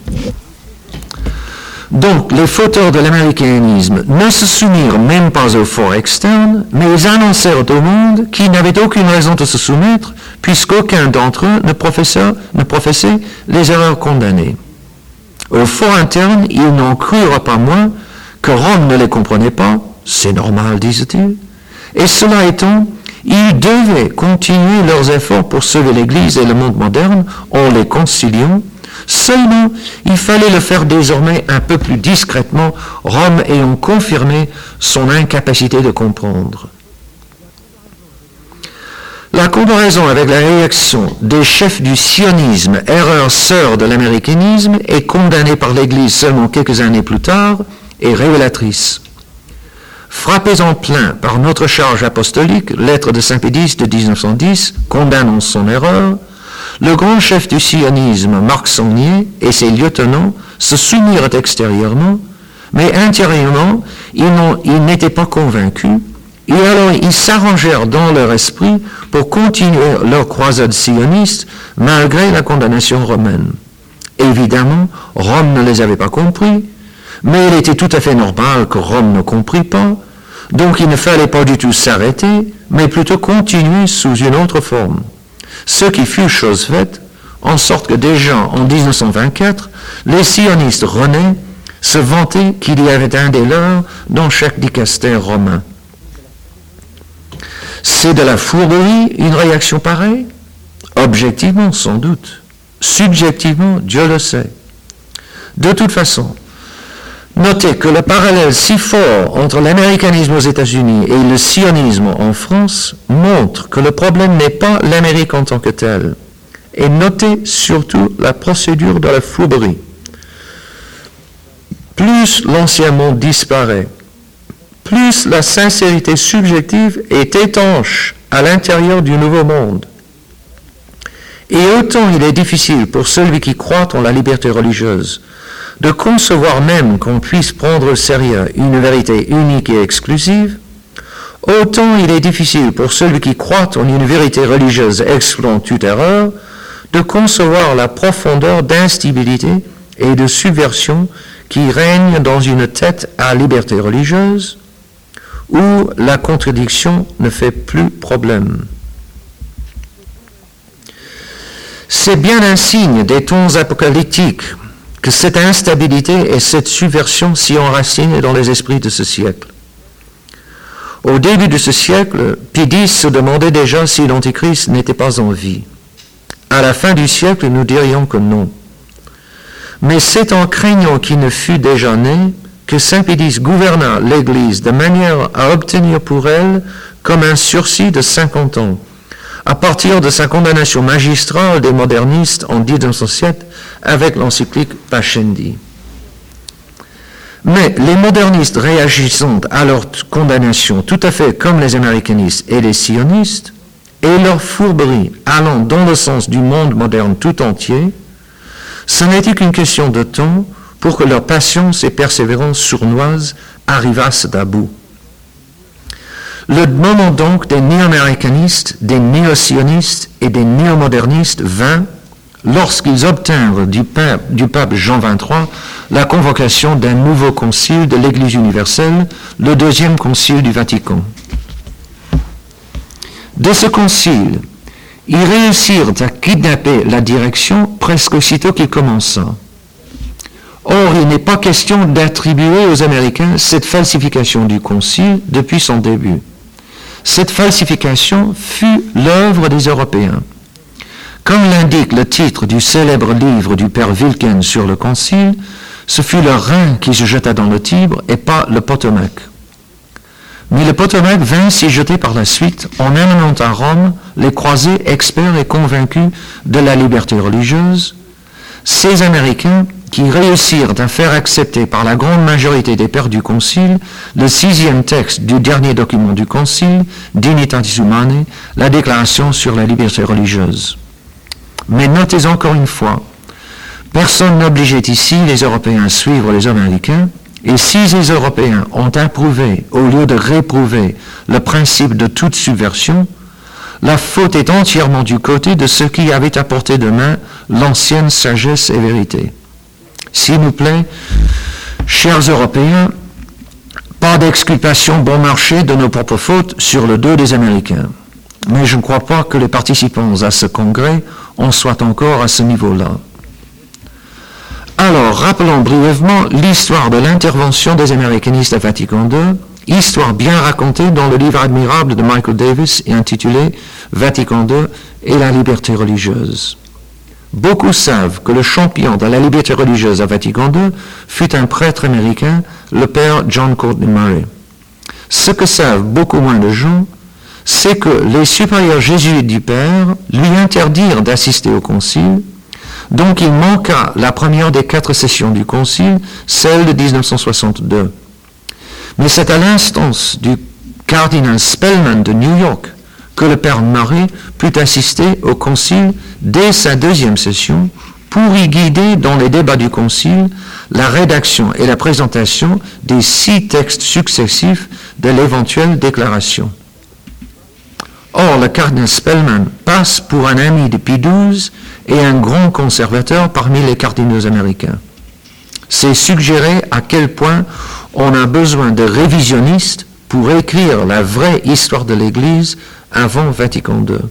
Donc, les fauteurs de l'américanisme ne se soumirent même pas au fort externe, mais ils annoncèrent au monde qu'ils n'avaient aucune raison de se soumettre, puisqu'aucun d'entre eux ne professait les erreurs condamnées. Au fort interne, ils n'en crurent pas moins que Rome ne les comprenait pas, c'est normal, disent-ils, et cela étant, ils devaient continuer leurs efforts pour sauver l'Église et le monde moderne en les conciliant. Seulement, il fallait le faire désormais un peu plus discrètement, Rome ayant confirmé son incapacité de comprendre. La comparaison avec la réaction des chefs du sionisme, erreur sœur de l'américanisme, et condamnée par l'Église seulement quelques années plus tard, est révélatrice. Frappés en plein par notre charge apostolique, lettre de Saint-Pédis de 1910, condamnant son erreur, le grand chef du sionisme, Marc Saulnier, et ses lieutenants se soumirent extérieurement, mais intérieurement, ils n'étaient pas convaincus, et alors ils s'arrangèrent dans leur esprit pour continuer leur croisade sioniste malgré la condamnation romaine. Évidemment, Rome ne les avait pas compris, mais il était tout à fait normal que Rome ne comprît pas, donc il ne fallait pas du tout s'arrêter, mais plutôt continuer sous une autre forme. Ce qui fut chose faite, en sorte que déjà en 1924, les sionistes renaient se vantaient qu'il y avait un des leurs dans chaque dicastère romain. C'est de la fourberie une réaction pareille? Objectivement, sans doute. Subjectivement, Dieu le sait. De toute façon, notez que le parallèle si fort entre l'américanisme aux États-Unis et le sionisme en France montre que le problème n'est pas l'Amérique en tant que telle. Et notez surtout la procédure de la fourberie. Plus l'ancien monde disparaît, plus la sincérité subjective est étanche à l'intérieur du nouveau monde. Et autant il est difficile pour celui qui croit en la liberté religieuse de concevoir même qu'on puisse prendre au sérieux une vérité unique et exclusive, autant il est difficile pour celui qui croit en une vérité religieuse excluant toute erreur de concevoir la profondeur d'instabilité et de subversion qui règne dans une tête à liberté religieuse, où la contradiction ne fait plus problème. C'est bien un signe des tons apocalyptiques que cette instabilité et cette subversion s'y enracinent dans les esprits de ce siècle. Au début de ce siècle, Pie X se demandait déjà si l'Antéchrist n'était pas en vie. À la fin du siècle, nous dirions que non. Mais c'est en craignant qu'il ne fût déjà né que Saint Pie X gouverna l'Église de manière à obtenir pour elle comme un sursis de 50 ans, à partir de sa condamnation magistrale des modernistes en 1907 avec l'encyclique Pascendi. Mais les modernistes réagissant à leur condamnation tout à fait comme les américanistes et les sionistes, et leur fourberie allant dans le sens du monde moderne tout entier, ce n'était qu'une question de temps pour que leur patience et persévérance sournoise arrivassent à bout. Le moment donc des néo-américanistes, des néo-sionistes et des néo-modernistes vint lorsqu'ils obtinrent du pape Jean XXIII la convocation d'un nouveau concile de l'Église universelle, le deuxième concile du Vatican. De ce concile, ils réussirent à kidnapper la direction presque aussitôt qu'il commença. Or, il n'est pas question d'attribuer aux Américains cette falsification du concile depuis son début. Cette falsification fut l'œuvre des Européens. Comme l'indique le titre du célèbre livre du père Wilken sur le concile, ce fut le Rhin qui se jeta dans le Tibre et pas le Potomac. Mais le Potomac vint s'y jeter par la suite en amenant à Rome les croisés experts et convaincus de la liberté religieuse, ces Américains qui réussirent à faire accepter par la grande majorité des pères du Concile le 6e texte du dernier document du Concile, Dignitatis Humanae, la déclaration sur la liberté religieuse. Mais notez encore une fois, personne n'obligeait ici les Européens à suivre les Américains, et si les Européens ont approuvé, au lieu de réprouver, le principe de toute subversion, la faute est entièrement du côté de ceux qui avaient à portée de main l'ancienne sagesse et vérité. S'il vous plaît, chers Européens, pas d'exculpation bon marché de nos propres fautes sur le dos des Américains. Mais je ne crois pas que les participants à ce congrès en soient encore à ce niveau-là. Alors, rappelons brièvement l'histoire de l'intervention des américanistes à Vatican II, histoire bien racontée dans le livre admirable de Michael Davis et intitulé « Vatican II et la liberté religieuse ». Beaucoup savent que le champion de la liberté religieuse à Vatican II fut un prêtre américain, le père John Courtney Murray. Ce que savent beaucoup moins de gens, c'est que les supérieurs jésuites du père lui interdirent d'assister au concile, donc il manqua la première des 4 sessions du concile, celle de 1962. Mais c'est à l'instance du cardinal Spellman de New York que le père Murray put assister au concile dès sa 2e session pour y guider dans les débats du concile la rédaction et la présentation des 6 textes successifs de l'éventuelle déclaration. Or, le cardinal Spellman passe pour un ami de Pie XII et un grand conservateur parmi les cardinaux américains. C'est suggérer à quel point on a besoin de révisionnistes pour écrire la vraie histoire de l'Église avant Vatican II.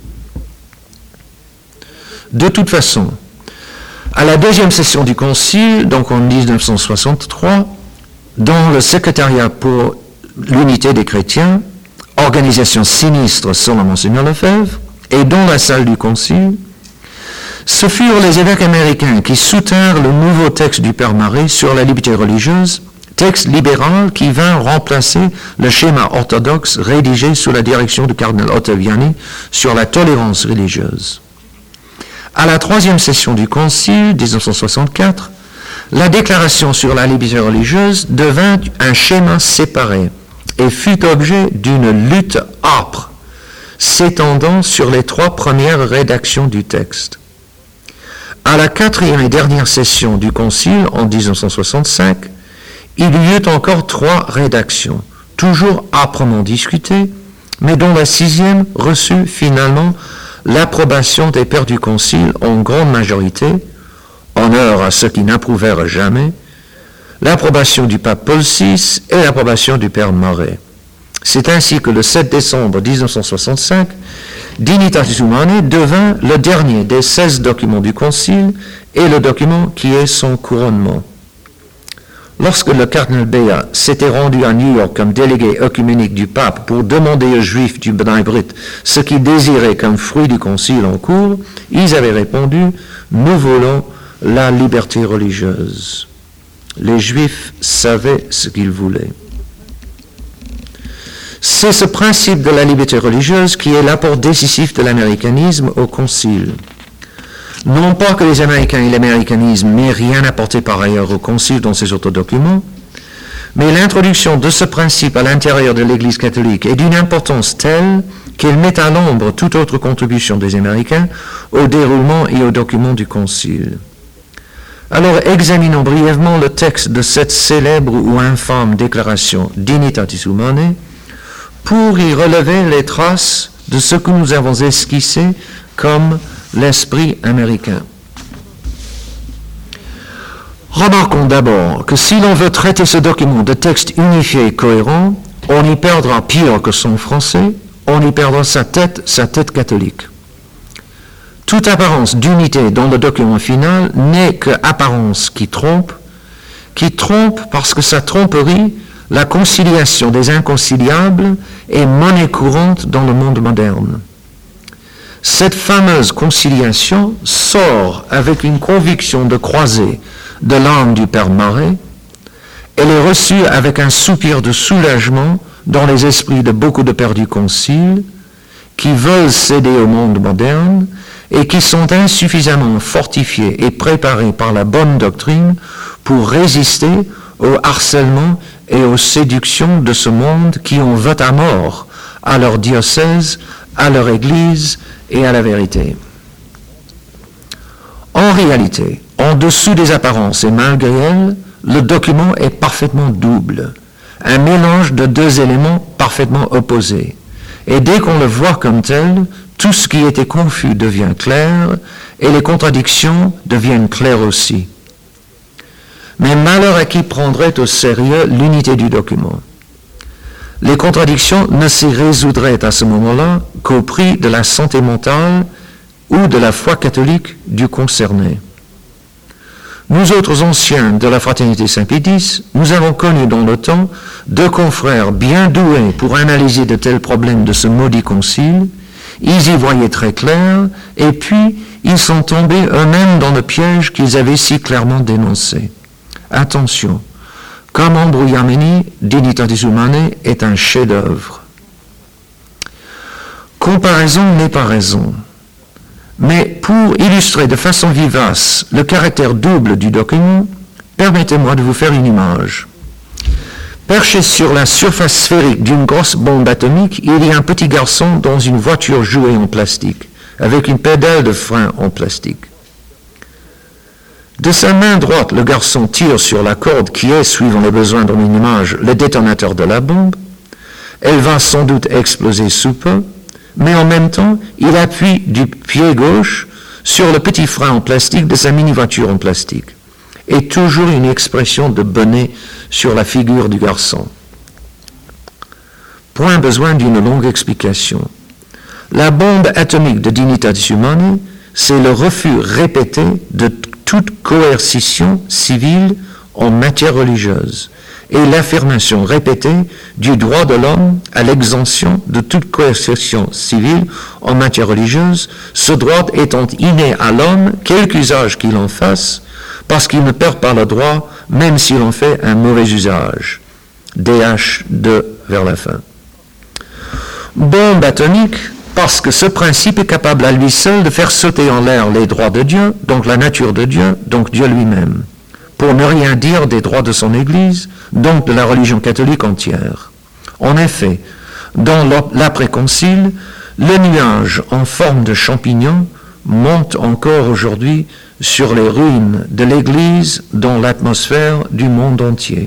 De toute façon, à la 2e session du Concile, donc en 1963, dans le secrétariat pour l'unité des chrétiens, organisation sinistre selon Monseigneur Lefebvre, et dans la salle du Concile, ce furent les évêques américains qui soutinrent le nouveau texte du Père Murray sur la liberté religieuse, texte libéral qui vint remplacer le schéma orthodoxe rédigé sous la direction du cardinal Ottaviani sur la tolérance religieuse. À la 3e session du Concile, 1964, la déclaration sur la liberté religieuse devint un schéma séparé et fut objet d'une lutte âpre, s'étendant sur les 3 premières rédactions du texte. À la 4e et dernière session du Concile, en 1965, il y eut encore 3 rédactions, toujours âprement discutées, mais dont la 6e reçut finalement l'approbation des pères du Concile en grande majorité, honneur à ceux qui n'approuvèrent jamais, l'approbation du pape Paul VI et l'approbation du père Murray. C'est ainsi que le 7 décembre 1965, Dignitatis Humanae devint le dernier des 16 documents du Concile et le document qui est son couronnement. Lorsque le cardinal Bea s'était rendu à New York comme délégué œcuménique du pape pour demander aux Juifs du Bnei Brit ce qu'ils désiraient comme fruit du concile en cours, ils avaient répondu « Nous voulons la liberté religieuse ». Les Juifs savaient ce qu'ils voulaient. C'est ce principe de la liberté religieuse qui est l'apport décisif de l'américanisme au concile. Non pas que les Américains et l'américanisme n'aient rien apporté par ailleurs au Concile dans ces autres documents, mais l'introduction de ce principe à l'intérieur de l'Église catholique est d'une importance telle qu'elle met à l'ombre toute autre contribution des Américains au déroulement et aux documents du Concile. Alors examinons brièvement le texte de cette célèbre ou infâme déclaration Dignitatis Humanae pour y relever les traces de ce que nous avons esquissé comme l'esprit américain. Remarquons d'abord que si l'on veut traiter ce document de texte unifié et cohérent, on y perdra pire que son français, on y perdra sa tête catholique. Toute apparence d'unité dans le document final n'est que apparence qui trompe parce que sa tromperie, la conciliation des inconciliables, est monnaie courante dans le monde moderne. Cette fameuse conciliation sort avec une conviction de croisée de l'âme du Père Marais. Elle est reçue avec un soupir de soulagement dans les esprits de beaucoup de pères du Concile qui veulent céder au monde moderne et qui sont insuffisamment fortifiés et préparés par la bonne doctrine pour résister au harcèlement et aux séductions de ce monde qui en veut à mort à leur diocèse, à leur Église et à la vérité. En réalité, en dessous des apparences et malgré elles, le document est parfaitement double, un mélange de deux éléments parfaitement opposés. Et dès qu'on le voit comme tel, tout ce qui était confus devient clair et les contradictions deviennent claires aussi. Mais malheur à qui prendrait au sérieux l'unité du document. Les contradictions ne s'y résoudraient à ce moment-là qu'au prix de la santé mentale ou de la foi catholique du concerné. Nous autres anciens de la Fraternité Saint-Pédis, nous avons connu dans le temps deux confrères bien doués pour analyser de tels problèmes de ce maudit concile. Ils y voyaient très clair, et puis ils sont tombés eux-mêmes dans le piège qu'ils avaient si clairement dénoncé. Attention, comme Ambrouillameni, Dignitatis Humanae est un chef-d'œuvre. Comparaison n'est pas raison. Mais pour illustrer de façon vivace le caractère double du document, permettez-moi de vous faire une image. Perché sur la surface sphérique d'une grosse bombe atomique, il y a un petit garçon dans une voiture jouée en plastique, avec une pédale de frein en plastique. De sa main droite, le garçon tire sur la corde qui est, suivant les besoins dans une image, le détonateur de la bombe. Elle va sans doute exploser sous peu, mais en même temps, il appuie du pied gauche sur le petit frein en plastique de sa mini-voiture en plastique. Et toujours une expression de bonnet sur la figure du garçon. Point besoin d'une longue explication. La bombe atomique de Dignitatis Humanae, c'est le refus répété de toute coercition civile en matière religieuse et l'affirmation répétée du droit de l'homme à l'exemption de toute coercition civile en matière religieuse, ce droit étant inné à l'homme, quelque usage qu'il en fasse, parce qu'il ne perd pas le droit, même s'il en fait un mauvais usage. DH 2 vers la fin. Bombe atomique, parce que ce principe est capable à lui seul de faire sauter en l'air les droits de Dieu, donc la nature de Dieu, donc Dieu lui-même, pour ne rien dire des droits de son Église, donc de la religion catholique entière. En effet, dans l'après-concile, le nuage en forme de champignon monte encore aujourd'hui sur les ruines de l'Église dans l'atmosphère du monde entier.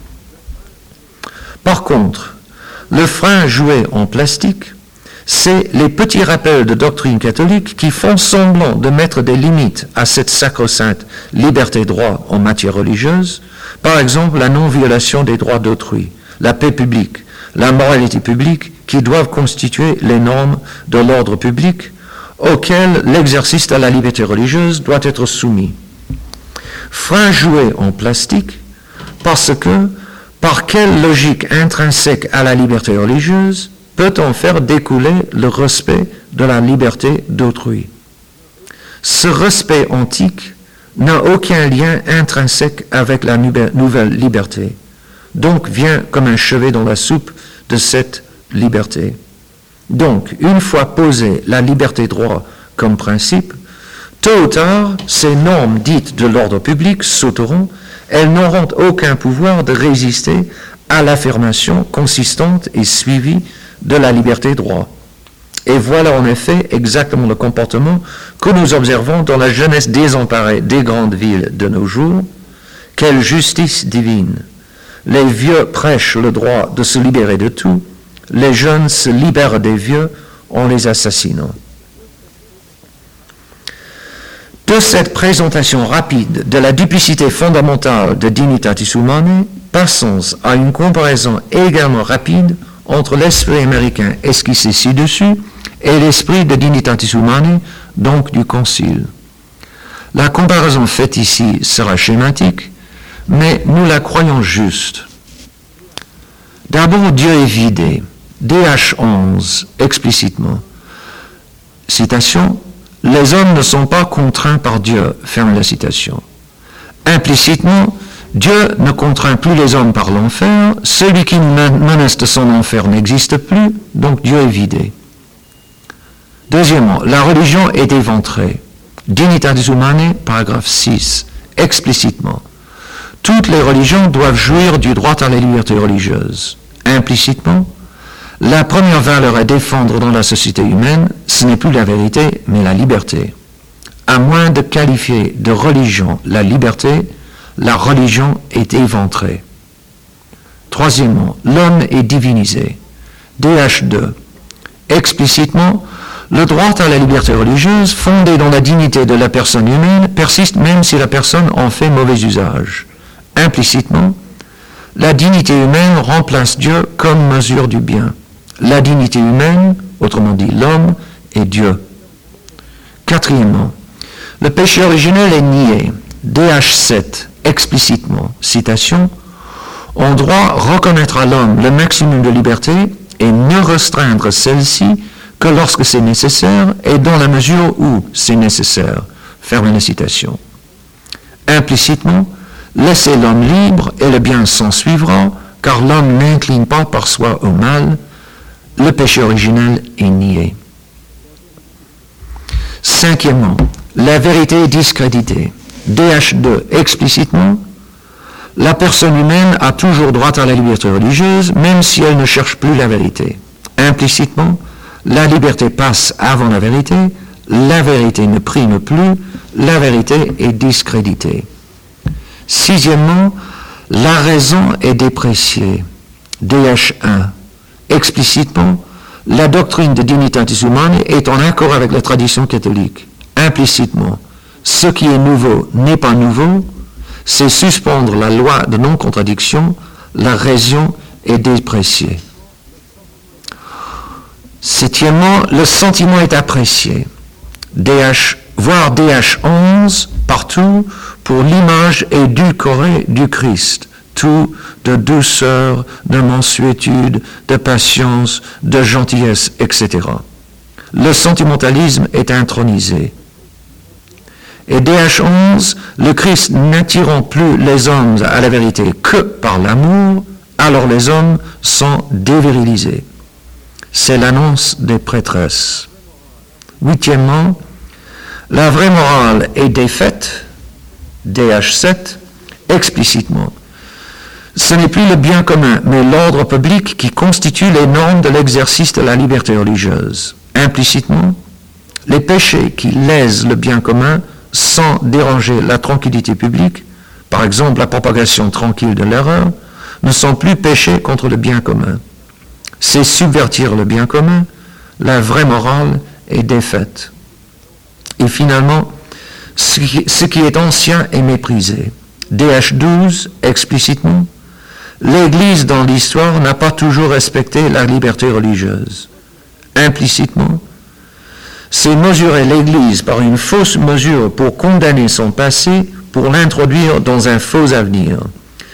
Par contre, le frein joué en plastique, c'est les petits rappels de doctrine catholique qui font semblant de mettre des limites à cette sacro-sainte liberté-droit en matière religieuse, par exemple la non-violation des droits d'autrui, la paix publique, la moralité publique, qui doivent constituer les normes de l'ordre public auxquelles l'exercice de la liberté religieuse doit être soumis. Frein joué en plastique Parce que, par quelle logique intrinsèque à la liberté religieuse peut-on faire découler le respect de la liberté d'autrui? Ce respect antique n'a aucun lien intrinsèque avec la nouvelle liberté, donc vient comme un chevet dans la soupe de cette liberté. Donc, une fois posée la liberté droit comme principe, tôt ou tard, ces normes dites de l'ordre public sauteront, elles n'auront aucun pouvoir de résister à l'affirmation consistante et suivie de la liberté droit. Et voilà en effet exactement le comportement que nous observons dans la jeunesse désemparée des grandes villes de nos jours. Quelle justice divine! Les vieux prêchent le droit de se libérer de tout, les jeunes se libèrent des vieux en les assassinant. De cette présentation rapide de la duplicité fondamentale de Dignitatis Humanae, passons à une comparaison également rapide entre l'esprit américain esquissé ci-dessus et l'esprit de Dignitatis Humanae, donc du Concile. La comparaison faite ici sera schématique, mais nous la croyons juste. D'abord, Dieu est vidé. DH 11, explicitement. Citation, « Les hommes ne sont pas contraints par Dieu », ferme la citation. Implicitement, Dieu ne contraint plus les hommes par l'enfer, celui qui menace de son enfer n'existe plus, donc Dieu est vidé. Deuxièmement, la religion est éventrée. Dignitatis Humanae, paragraphe 6, explicitement. Toutes les religions doivent jouir du droit à la liberté religieuse. Implicitement, la première valeur à défendre dans la société humaine, ce n'est plus la vérité, mais la liberté. À moins de qualifier de religion la liberté, la religion est éventrée. Troisièmement, l'homme est divinisé. DH2. Explicitement, le droit à la liberté religieuse, fondé dans la dignité de la personne humaine, persiste même si la personne en fait mauvais usage. Implicitement, la dignité humaine remplace Dieu comme mesure du bien. La dignité humaine, autrement dit l'homme, est Dieu. Quatrièmement, le péché originel est nié. DH7, explicitement, citation, « On doit reconnaître à l'homme le maximum de liberté et ne restreindre celle-ci que lorsque c'est nécessaire et dans la mesure où c'est nécessaire. » Ferme la citation. Implicitement, laissez l'homme libre et le bien s'en suivra, car l'homme n'incline pas par soi au mal. Le péché originel est nié. Cinquièmement, la vérité est discréditée. DH2, explicitement, la personne humaine a toujours droit à la liberté religieuse, même si elle ne cherche plus la vérité. Implicitement, la liberté passe avant la vérité ne prime plus, la vérité est discréditée. Sixièmement, la raison est dépréciée. DH1, explicitement, la doctrine de Dignitatis Humanae est en accord avec la tradition catholique. Implicitement, ce qui est nouveau n'est pas nouveau, c'est suspendre la loi de non-contradiction, la raison est dépréciée. Septièmement, le sentiment est apprécié. Voir DH11 partout pour l'image édulcorée du Christ. Tout de douceur, de mansuétude, de patience, de gentillesse, etc. Le sentimentalisme est intronisé. Et DH11, le Christ n'attirant plus les hommes à la vérité que par l'amour, alors les hommes sont dévirilisés. C'est l'annonce des prêtresses. Huitièmement, la vraie morale est défaite, DH7, explicitement. Ce n'est plus le bien commun, mais l'ordre public qui constitue les normes de l'exercice de la liberté religieuse. Implicitement, les péchés qui lèsent le bien commun sans déranger la tranquillité publique, par exemple la propagation tranquille de l'erreur, ne sont plus péchés contre le bien commun. C'est subvertir le bien commun, la vraie morale est défaite. Et finalement, ce qui est ancien est méprisé. DH12, explicitement, l'Église dans l'histoire n'a pas toujours respecté la liberté religieuse. Implicitement, c'est mesurer l'Église par une fausse mesure pour condamner son passé, pour l'introduire dans un faux avenir.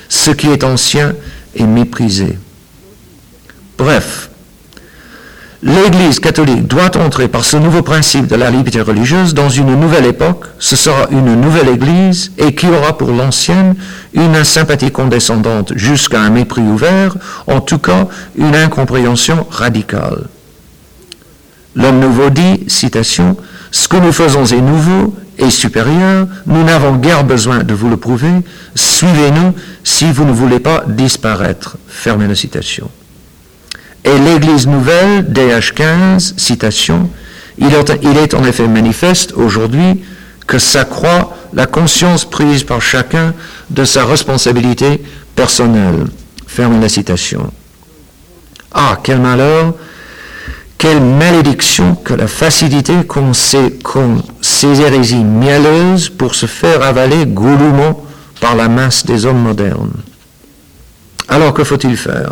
Ce qui est ancien est méprisé. Bref, l'Église catholique doit entrer par ce nouveau principe de la liberté religieuse dans une nouvelle époque. Ce sera une nouvelle Église et qui aura pour l'ancienne une sympathie condescendante jusqu'à un mépris ouvert, en tout cas une incompréhension radicale. L'homme nouveau dit, citation, « Ce que nous faisons est nouveau et supérieur, nous n'avons guère besoin de vous le prouver, suivez-nous si vous ne voulez pas disparaître. » Fermez la citation. Et l'Église nouvelle, DH 15, citation, « Il est en effet manifeste aujourd'hui que s'accroît la conscience prise par chacun de sa responsabilité personnelle. » Fermez la citation. Ah, quel malheur! Quelle malédiction que la facilité qu'ont ces hérésies mielleuses pour se faire avaler goulûment par la masse des hommes modernes. Alors, que faut-il faire?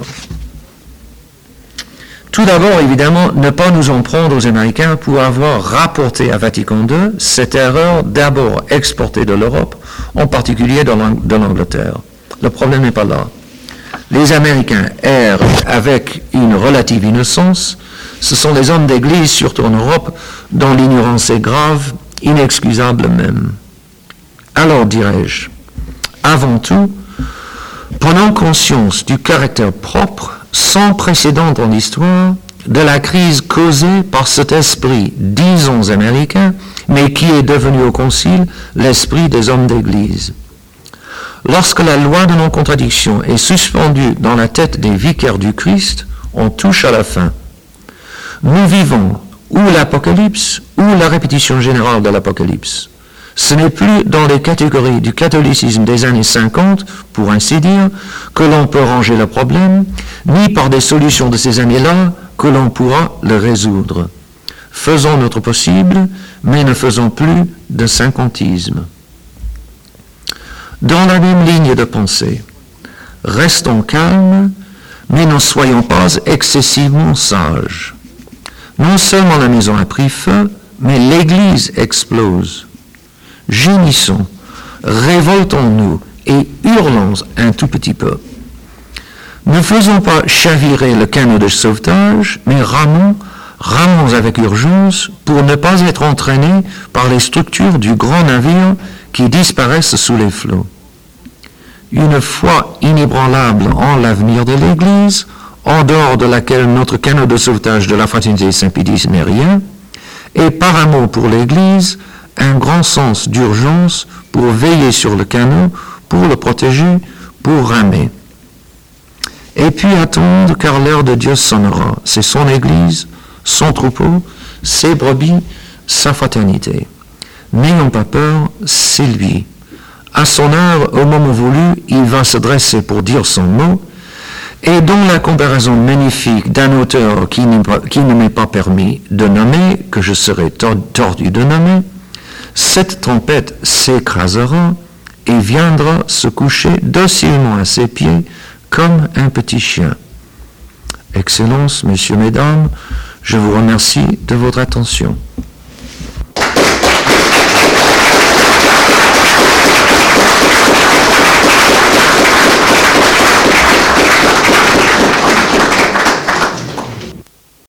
Tout d'abord, évidemment, ne pas nous en prendre aux Américains pour avoir rapporté à Vatican II cette erreur d'abord exportée de l'Europe, en particulier de l'Angleterre. Le problème n'est pas là. Les Américains errent avec une relative innocence. Ce sont les hommes d'Église, surtout en Europe, dont l'ignorance est grave, inexcusable même. Alors, dirais-je, avant tout, prenons conscience du caractère propre, sans précédent dans l'histoire, de la crise causée par cet esprit, disons américain, mais qui est devenu au Concile l'esprit des hommes d'Église. Lorsque la loi de non-contradiction est suspendue dans la tête des vicaires du Christ, on touche à la fin. Nous vivons ou l'Apocalypse ou la répétition générale de l'Apocalypse. Ce n'est plus dans les catégories du catholicisme des années 50, pour ainsi dire, que l'on peut ranger le problème, ni par des solutions de ces années-là que l'on pourra le résoudre. Faisons notre possible, mais ne faisons plus de cinquantisme. Dans la même ligne de pensée, restons calmes, mais ne soyons pas excessivement sages. Non seulement la maison a pris feu, mais l'Église explose. Gémissons, révoltons-nous et hurlons un tout petit peu. Ne faisons pas chavirer le canot de sauvetage, mais ramons avec urgence pour ne pas être entraînés par les structures du grand navire qui disparaissent sous les flots. Une foi inébranlable en l'avenir de l'Église, en dehors de laquelle notre canot de sauvetage de la fraternité Saint-Pédis n'est rien, et par amour pour l'Église, un grand sens d'urgence pour veiller sur le canot, pour le protéger, pour ramer. Et puis attendre, car l'heure de Dieu sonnera. C'est son Église, son troupeau, ses brebis, sa fraternité. N'ayons pas peur, c'est lui. À son heure, au moment voulu, il va se dresser pour dire son mot, et dont la comparaison magnifique d'un auteur qui ne m'est pas permis de nommer, que je serais tordu de nommer, cette trompette s'écrasera et viendra se coucher docilement à ses pieds comme un petit chien. Excellences, messieurs, mesdames, je vous remercie de votre attention.